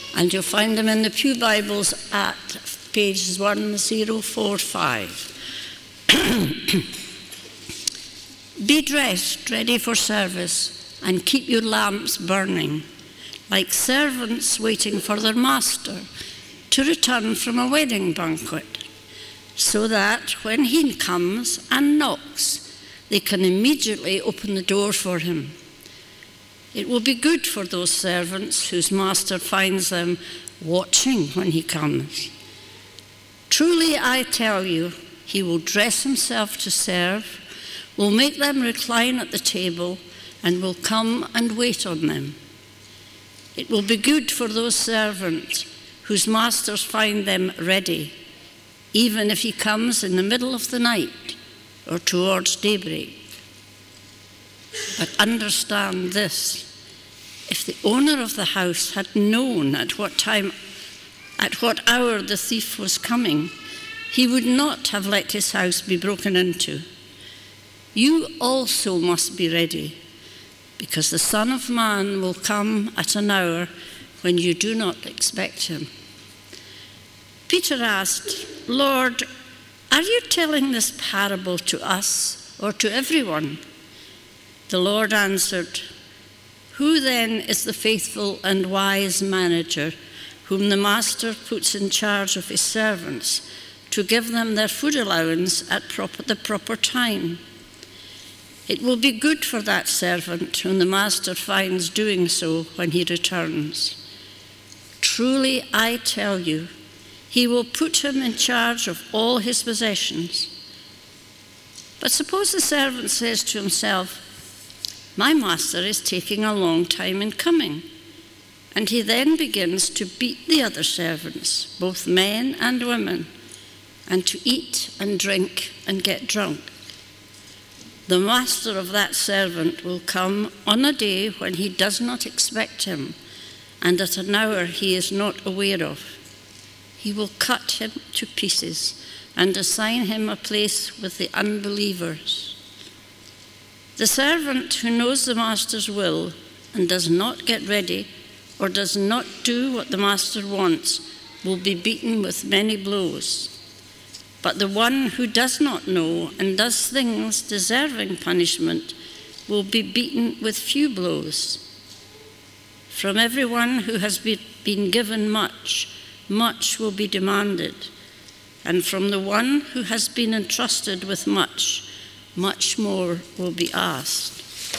And you'll find them in the Pew Bibles at pages 1045. Be dressed, ready for service, and keep your lamps burning, like servants waiting for their master to return from a wedding banquet, so that when he comes and knocks, they can immediately open the door for him. It will be good for those servants whose master finds them watching when he comes. Truly, I tell you, he will dress himself to serve, will make them recline at the table, and will come and wait on them. It will be good for those servants whose masters find them ready, even if he comes in the middle of the night or towards daybreak. But understand this: if the owner of the house had known at what hour the thief was coming, he would not have let his house be broken into. You also must be ready, because the Son of Man will come at an hour when you do not expect him. Peter asked, Lord, are you telling this parable to us or to everyone? The Lord answered, Who then is the faithful and wise manager whom the master puts in charge of his servants to give them their food allowance at the proper time? It will be good for that servant whom the master finds doing so when he returns. Truly, I tell you, he will put him in charge of all his possessions. But suppose the servant says to himself, My master is taking a long time in coming. And he then begins to beat the other servants, both men and women, and to eat and drink and get drunk. The master of that servant will come on a day when he does not expect him, and at an hour he is not aware of. He will cut him to pieces and assign him a place with the unbelievers. The servant who knows the master's will and does not get ready or does not do what the master wants will be beaten with many blows. But the one who does not know and does things deserving punishment will be beaten with few blows. From everyone who has been given much, much will be demanded, and from the one who has been entrusted with much, much more will be asked.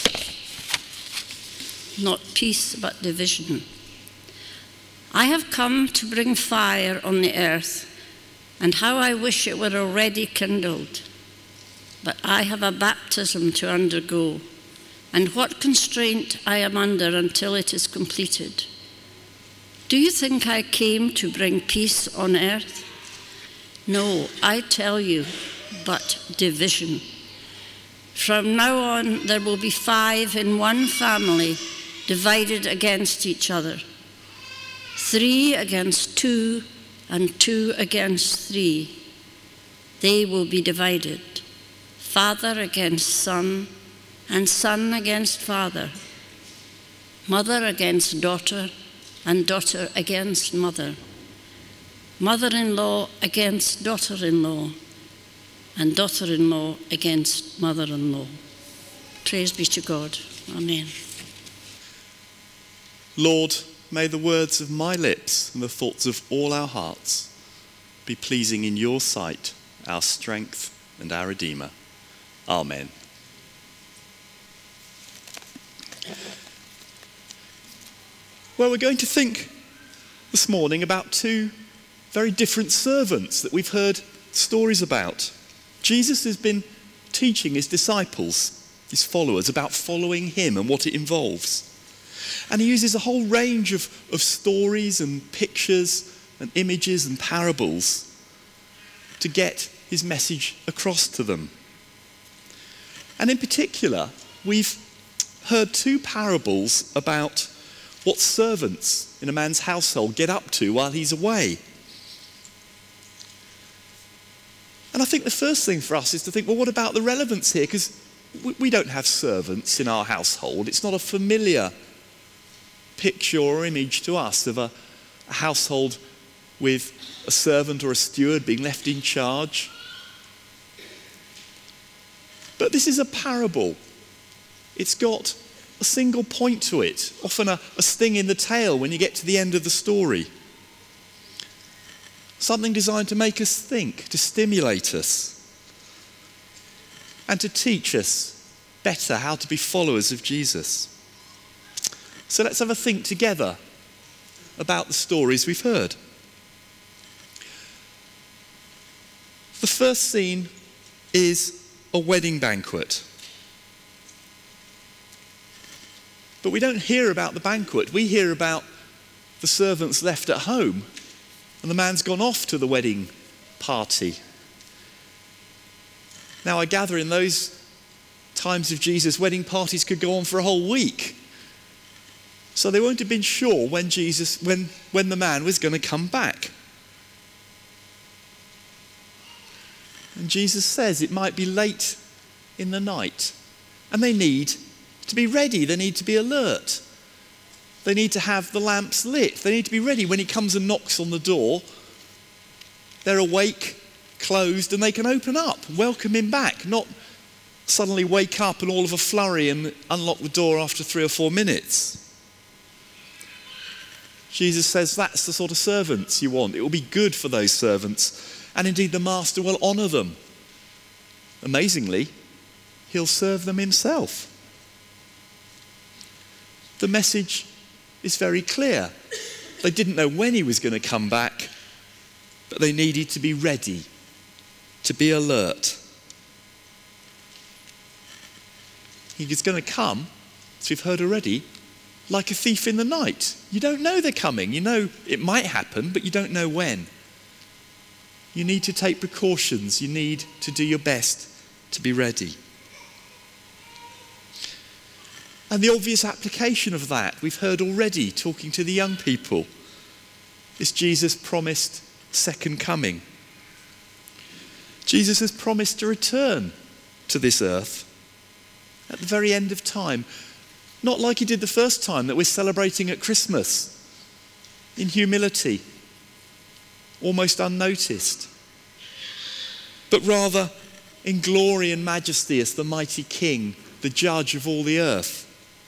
Not peace, but division. I have come to bring fire on the earth, and how I wish it were already kindled. But I have a baptism to undergo, and what constraint I am under until it is completed. Do you think I came to bring peace on earth? No, I tell you, but division. From now on, there will be 5 in one family divided against each other, 3 against 2, and 2 against 3. They will be divided, father against son, and son against father, mother against daughter, and daughter against mother, mother-in-law against daughter-in-law, and daughter-in-law against mother-in-law. Praise be to God. Amen. Lord, may the words of my lips and the thoughts of all our hearts be pleasing in your sight, our strength and our Redeemer. Amen. Well, we're going to think this morning about 2 very different servants that we've heard stories about. Jesus has been teaching his disciples, his followers, about following him and what it involves. And he uses a whole range of stories and pictures and images and parables to get his message across to them. And in particular, we've heard 2 parables about what servants in a man's household get up to while he's away. And I think the first thing for us is to think, well, what about the relevance here? Because we don't have servants in our household. It's not a familiar picture or image to us of a household with a servant or a steward being left in charge. But this is a parable. It's got a single point to it, often a sting in the tail when you get to the end of the story. Something designed to make us think, to stimulate us, and to teach us better how to be followers of Jesus. So let's have a think together about the stories we've heard. The first scene is a wedding banquet. But we don't hear about the banquet. We hear about the servants left at home, and the man's gone off to the wedding party. Now, I gather in those times of Jesus, wedding parties could go on for a whole week. So they won't have been sure when the man was going to come back. And Jesus says it might be late in the night, and they need to be ready. They need to be alert. They need to have the lamps lit. They need to be ready when he comes and knocks on the door. They're awake, closed, and they can open up, welcome him back, not suddenly wake up and all of a flurry and unlock the door after 3 or 4 minutes. Jesus says that's the sort of servants you want. It will be good for those servants, and indeed the master will honour them. Amazingly, he'll serve them himself. The message is very clear. They didn't know when he was going to come back, but they needed to be ready, to be alert. He is going to come, as we've heard already, like a thief in the night. You don't know they're coming. You know it might happen, but you don't know when. You need to take precautions. You need to do your best to be ready. And the obvious application of that, we've heard already talking to the young people, is Jesus' promised second coming. Jesus has promised to return to this earth at the very end of time. Not like he did the first time that we're celebrating at Christmas, in humility, almost unnoticed, but rather in glory and majesty as the mighty King, the judge of all the earth.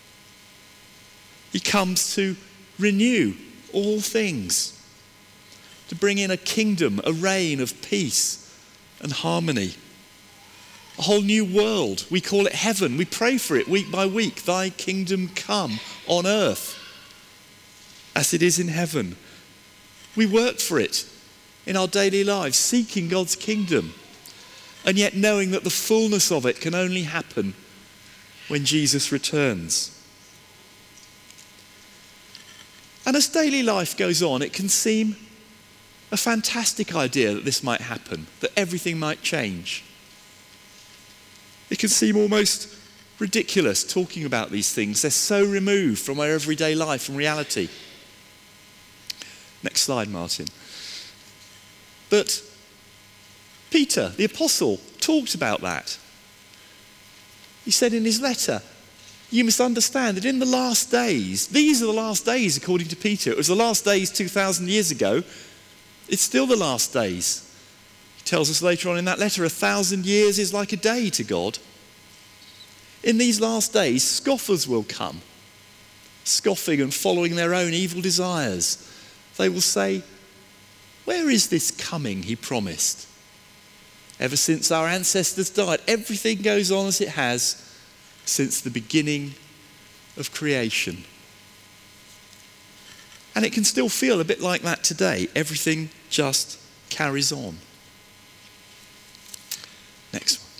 He comes to renew all things, to bring in a kingdom, a reign of peace and harmony. A whole new world. We call it heaven. We pray for it week by week. Thy kingdom come on earth as it is in heaven. We work for it in our daily lives, seeking God's kingdom, and yet knowing that the fullness of it can only happen when Jesus returns. And as daily life goes on, it can seem a fantastic idea that this might happen, that everything might change. It can seem almost ridiculous talking about these things. They're so removed from our everyday life and reality. Next slide, Martin. But Peter, the apostle, talked about that. He said in his letter, you must understand that in the last days, these are the last days according to Peter. It was the last days 2,000 years ago. It's still the last days. He tells us later on in that letter, 1,000 years is like a day to God. In these last days, scoffers will come, scoffing and following their own evil desires. They will say, where is this coming he promised? Ever since our ancestors died, everything goes on as it has since the beginning of creation. And it can still feel a bit like that today. Everything just carries on. Next one.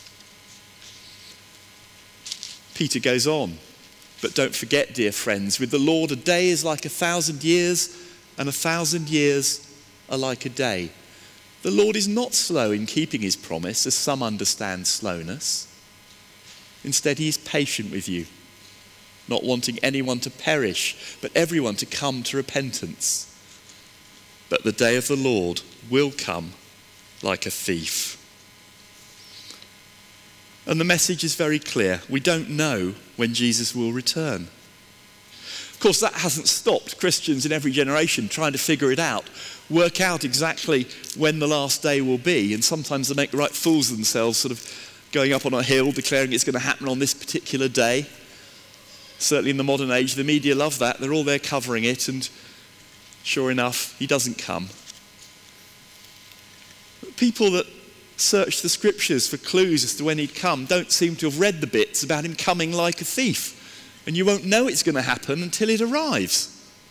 Peter goes on. But don't forget, dear friends, with the Lord a day is like 1,000 years, and 1,000 years are like a day. The Lord is not slow in keeping his promise, as some understand slowness. Instead, he is patient with you, not wanting anyone to perish, but everyone to come to repentance. But the day of the Lord will come like a thief. And the message is very clear. We don't know when Jesus will return. course, that hasn't stopped Christians in every generation trying to figure it out, work out exactly when the last day will be, and sometimes they make right fools of themselves, sort of going up on a hill, declaring it's going to happen on this particular day. Certainly in the modern age, the media love that. They're all there covering it, and sure enough, he doesn't come. People that search the scriptures for clues as to when he'd come don't seem to have read the bits about him coming like a thief. And you won't know it's going to happen until it arrives.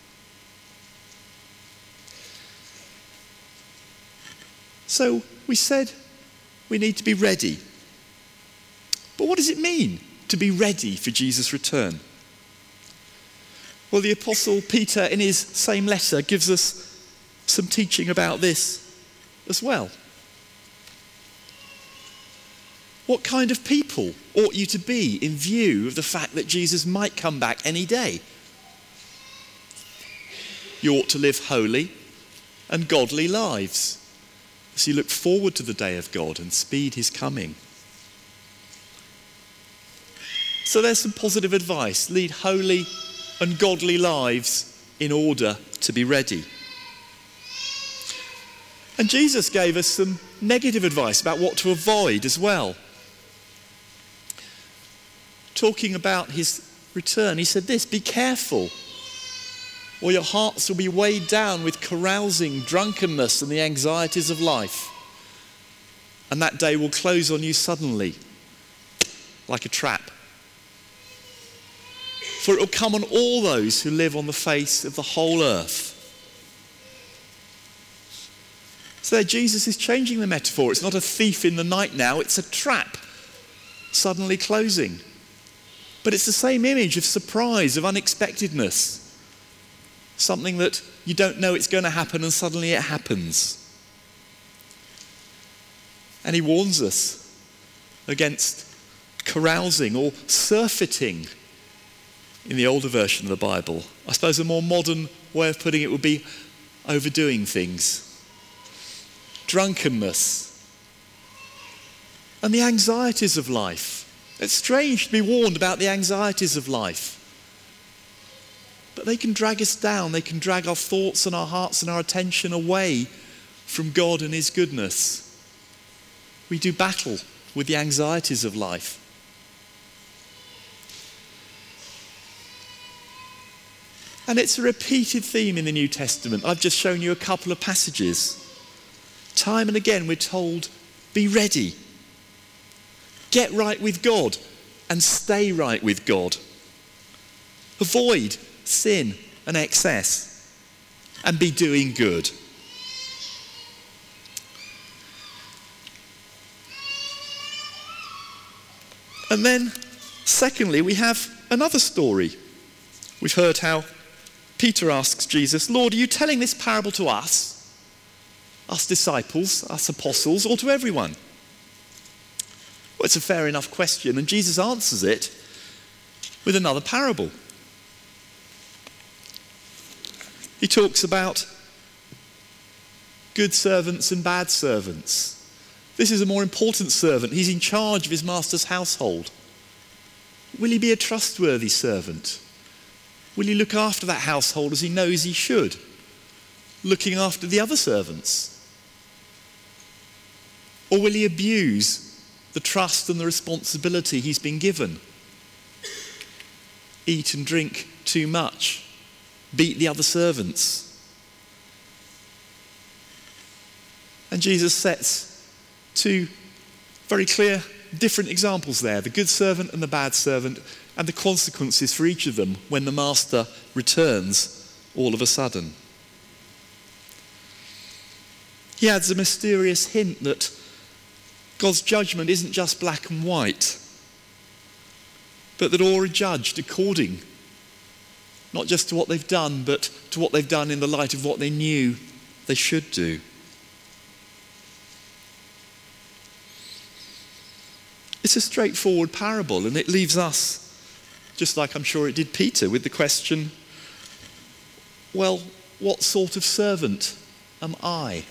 So we said we need to be ready. But what does it mean to be ready for Jesus' return? Well, the Apostle Peter, in his same letter, gives us some teaching about this as well. What kind of people ought you to be in view of the fact that Jesus might come back any day? You ought to live holy and godly lives as you look forward to the day of God and speed his coming. So there's some positive advice. Lead holy and godly lives in order to be ready. And Jesus gave us some negative advice about what to avoid as well. Talking about his return, he said this: be careful, or your hearts will be weighed down with carousing, drunkenness, and the anxieties of life. And that day will close on you suddenly, like a trap. For it will come on all those who live on the face of the whole earth. So there, Jesus is changing the metaphor. It's not a thief in the night now, it's a trap suddenly closing. But it's the same image of surprise, of unexpectedness. Something that you don't know it's going to happen and suddenly it happens. And he warns us against carousing or surfeiting in the older version of the Bible. I suppose a more modern way of putting it would be overdoing things. Drunkenness. And the anxieties of life. It's strange to be warned about the anxieties of life. But they can drag us down. They can drag our thoughts and our hearts and our attention away from God and his goodness. We do battle with the anxieties of life. And it's a repeated theme in the New Testament. I've just shown you a couple of passages. Time and again we're told, be ready. Get right with God and stay right with God. Avoid sin and excess and be doing good. And then, secondly, we have another story. We've heard how Peter asks Jesus, Lord, are you telling this parable to us disciples, us apostles, or to everyone? Well, it's a fair enough question, and Jesus answers it with another parable. He talks about good servants and bad servants. This is a more important servant. He's in charge of his master's household. Will he be a trustworthy servant? Will he look after that household as he knows he should, looking after the other servants? Or will he abuse the trust and the responsibility he's been given? Eat and drink too much, beat the other servants. And Jesus sets two very clear, different examples there, the good servant and the bad servant, and the consequences for each of them when the master returns all of a sudden. He adds a mysterious hint that God's judgment isn't just black and white, but that all are judged according, not just to what they've done, but to what they've done in the light of what they knew they should do. It's a straightforward parable, and it leaves us, just like I'm sure it did Peter, with the question, well, what sort of servant am I?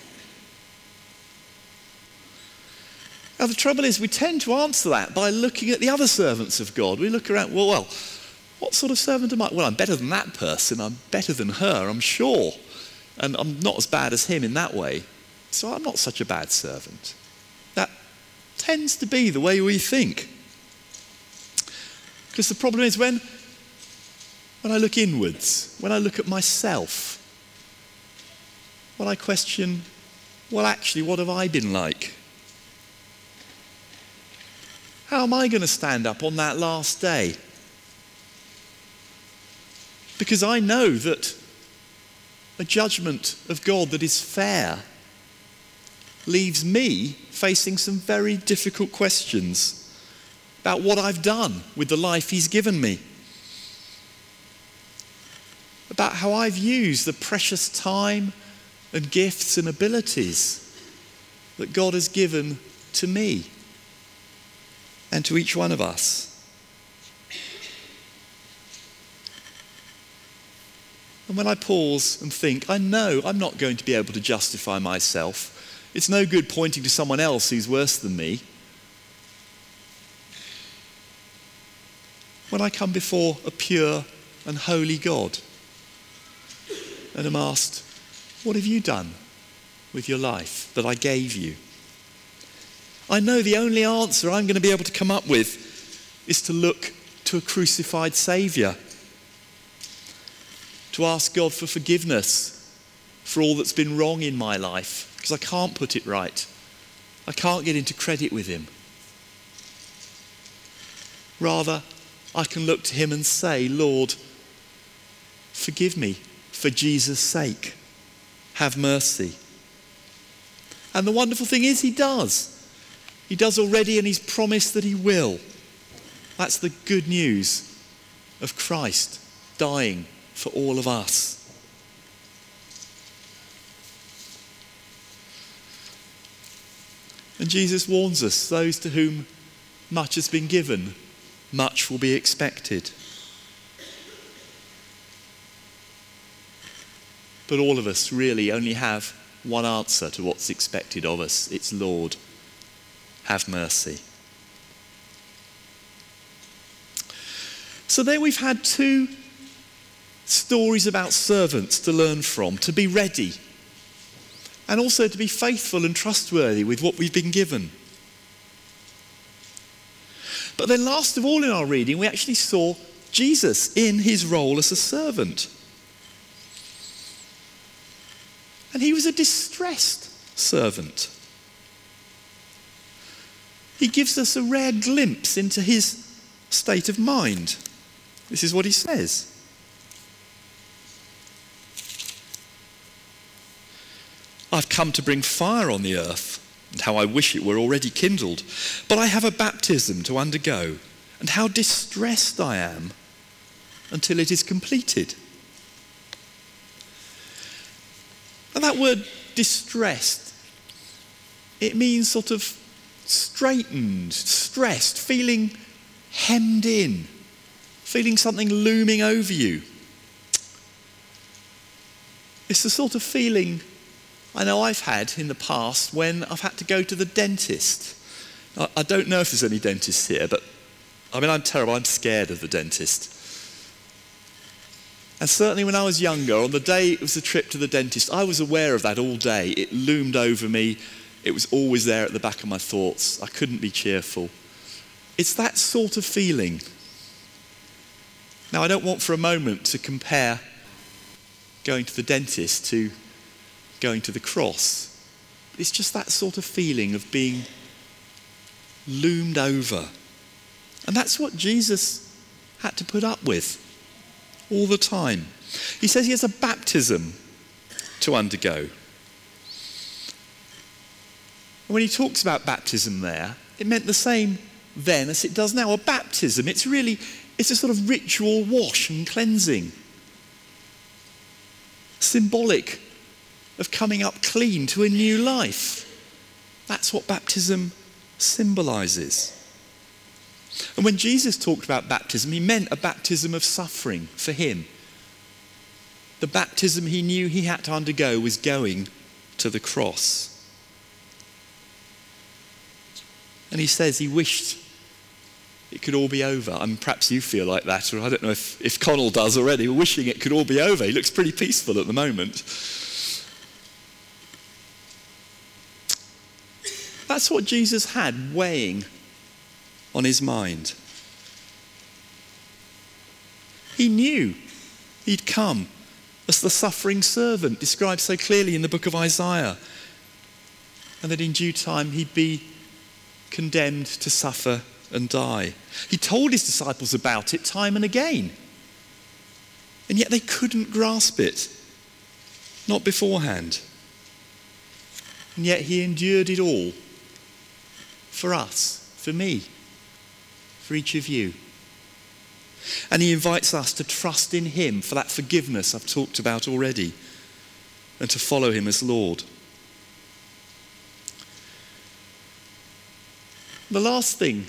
Now the trouble is we tend to answer that by looking at the other servants of God. We look around, well, What sort of servant am I? Well, I'm better than that person. I'm better than her, I'm sure. And I'm not as bad as him in that way. So I'm not such a bad servant. That tends to be the way we think. Because the problem is when I look inwards, when I look at myself, when I question, well, actually, what have I been like? How am I going to stand up on that last day? Because I know that a judgment of God that is fair leaves me facing some very difficult questions about what I've done with the life he's given me, about how I've used the precious time and gifts and abilities that God has given to me and to each one of us. And when I pause and think, I know I'm not going to be able to justify myself. It's no good pointing to someone else who's worse than me. When I come before a pure and holy God and am asked, what have you done with your life that I gave you? I know the only answer I'm going to be able to come up with is to look to a crucified Saviour, to ask God for forgiveness for all that's been wrong in my life, because I can't put it right. I can't get into credit with him. Rather, I can look to him and say, Lord, forgive me for Jesus' sake. Have mercy. And the wonderful thing is he does. He does already, and he's promised that he will. That's the good news of Christ dying for all of us. And Jesus warns us, those to whom much has been given, much will be expected. But all of us really only have one answer to what's expected of us. It's, Lord, have mercy. So there we've had two stories about servants to learn from, to be ready, and also to be faithful and trustworthy with what we've been given. But then last of all in our reading, we actually saw Jesus in his role as a servant. And he was a distressed servant. He gives us a rare glimpse into his state of mind. This is what he says. I've come to bring fire on the earth, and how I wish it were already kindled. But I have a baptism to undergo, and how distressed I am until it is completed. And that word distressed, it means sort of straitened, stressed, feeling hemmed in, feeling something looming over you. It's the sort of feeling I know I've had in the past when I've had to go to the dentist. I don't know if there's any dentists here, but I'm terrible. I'm scared of the dentist. And certainly when I was younger, on the day it was the trip to the dentist, I was aware of that all day. It loomed over me. It was always there at the back of my thoughts. I couldn't be cheerful. It's that sort of feeling. Now, I don't want for a moment to compare going to the dentist to going to the cross. It's just that sort of feeling of being loomed over. And that's what Jesus had to put up with all the time. He says he has a baptism to undergo. And when he talks about baptism there, it meant the same then as it does now. A baptism, it's a sort of ritual wash and cleansing. Symbolic of coming up clean to a new life. That's what baptism symbolizes. And when Jesus talked about baptism, he meant a baptism of suffering for him. The baptism he knew he had to undergo was going to the cross. And he says he wished it could all be over. I mean, perhaps you feel like that, or I don't know if Connell does already, wishing it could all be over. He looks pretty peaceful at the moment. That's what Jesus had weighing on his mind. He knew he'd come as the suffering servant described so clearly in the book of Isaiah, and that in due time he'd be condemned to suffer and die. He told his disciples about it time and again, and yet they couldn't grasp it, not beforehand. And yet he endured it all for us, for me, for each of you. And he invites us to trust in him for that forgiveness I've talked about already, and to follow him as Lord. The last thing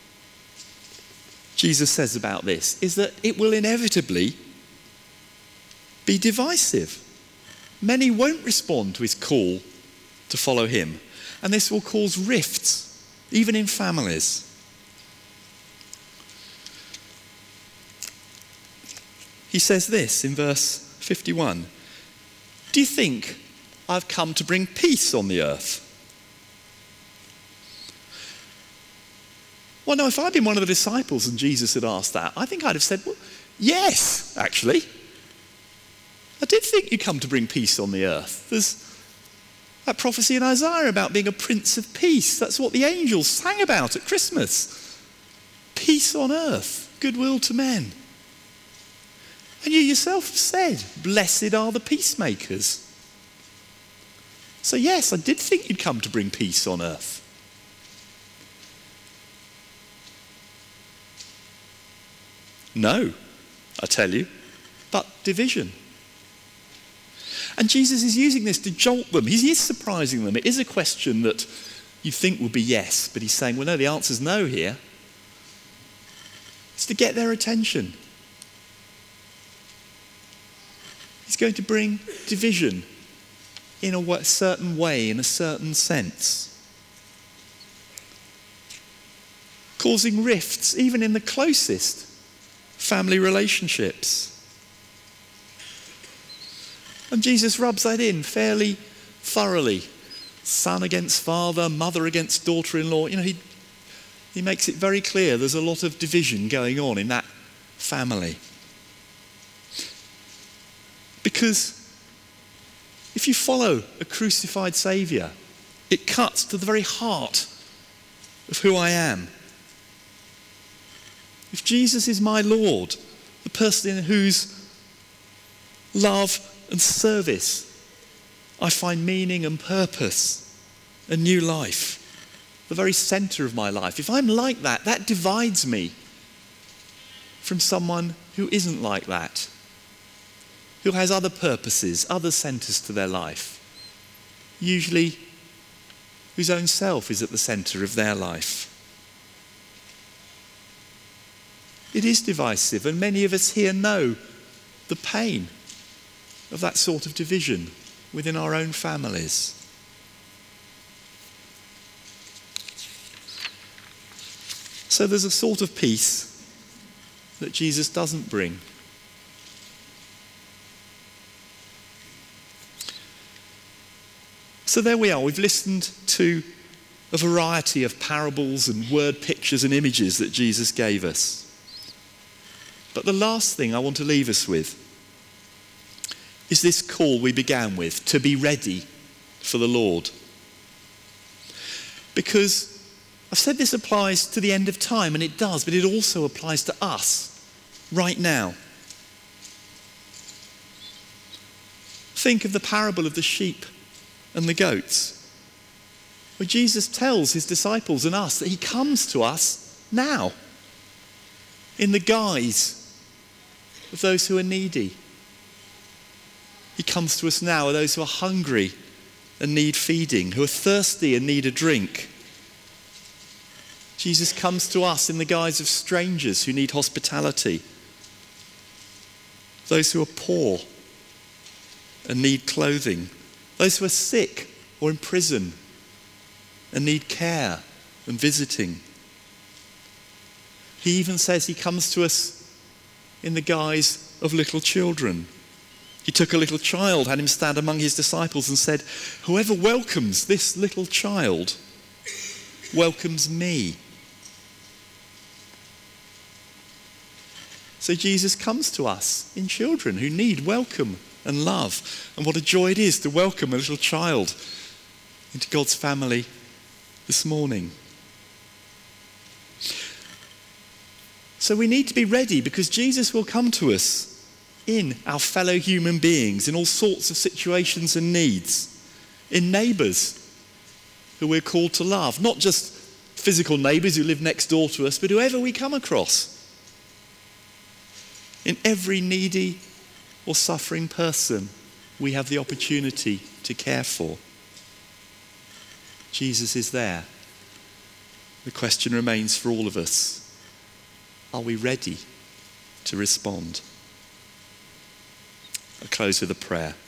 Jesus says about this is that it will inevitably be divisive. Many won't respond to his call to follow him, and this will cause rifts, even in families. He says this in verse 51. Do you think I've come to bring peace on the earth? Well, no, if I'd been one of the disciples and Jesus had asked that, I think I'd have said, well, yes, actually. I did think you'd come to bring peace on the earth. There's that prophecy in Isaiah about being a prince of peace. That's what the angels sang about at Christmas. Peace on earth, goodwill to men. And you yourself have said, blessed are the peacemakers. So yes, I did think you'd come to bring peace on earth. No, I tell you, but division. And Jesus is using this to jolt them. He is surprising them. It is a question that you think would be yes, but he's saying, well, no, the answer's no here. It's to get their attention. He's going to bring division in a certain way, in a certain sense. Causing rifts, even in the closest family relationships. And Jesus rubs that in fairly thoroughly. Son against father, mother against daughter-in-law. You know, he makes it very clear there's a lot of division going on in that family. Because if you follow a crucified Saviour, it cuts to the very heart of who I am. If Jesus is my Lord, the person in whose love and service I find meaning and purpose and new life, the very centre of my life, if I'm like that, that divides me from someone who isn't like that, who has other purposes, other centres to their life, usually whose own self is at the centre of their life. It is divisive, and many of us here know the pain of that sort of division within our own families. So there's a sort of peace that Jesus doesn't bring. So there we are. We've listened to a variety of parables and word pictures and images that Jesus gave us. But the last thing I want to leave us with is this call we began with, to be ready for the Lord. Because I've said this applies to the end of time, and it does, but it also applies to us right now. Think of the parable of the sheep and the goats, where Jesus tells his disciples and us that he comes to us now in the guise of those who are needy. He comes to us now, those who are hungry and need feeding, who are thirsty and need a drink. Jesus comes to us in the guise of strangers who need hospitality, those who are poor and need clothing, those who are sick or in prison and need care and visiting. He even says he comes to us in the guise of little children. He took a little child, had him stand among his disciples and said, "Whoever welcomes this little child welcomes me." So Jesus comes to us in children who need welcome and love. And what a joy it is to welcome a little child into God's family this morning. So we need to be ready, because Jesus will come to us in our fellow human beings, in all sorts of situations and needs, in neighbours who we're called to love, not just physical neighbours who live next door to us, but whoever we come across, in every needy or suffering person we have the opportunity to care for. Jesus is there. The question remains for all of us: are we ready to respond? I'll close with a prayer.